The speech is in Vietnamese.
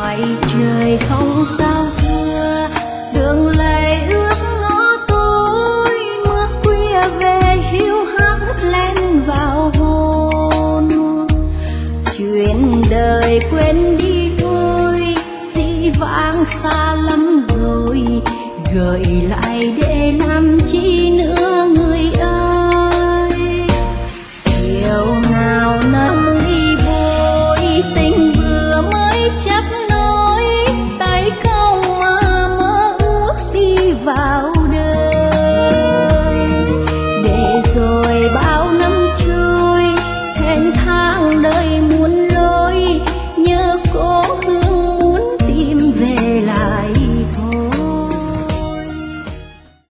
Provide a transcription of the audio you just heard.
vậy trời không sao xưa, đường lệ ước ngõ tối, mưa khuya về hiu hắt len vào hồn. Chuyện đời quên đi thôi, dĩ vãng xa lắm rồi, gợi lại để làm chi nữa.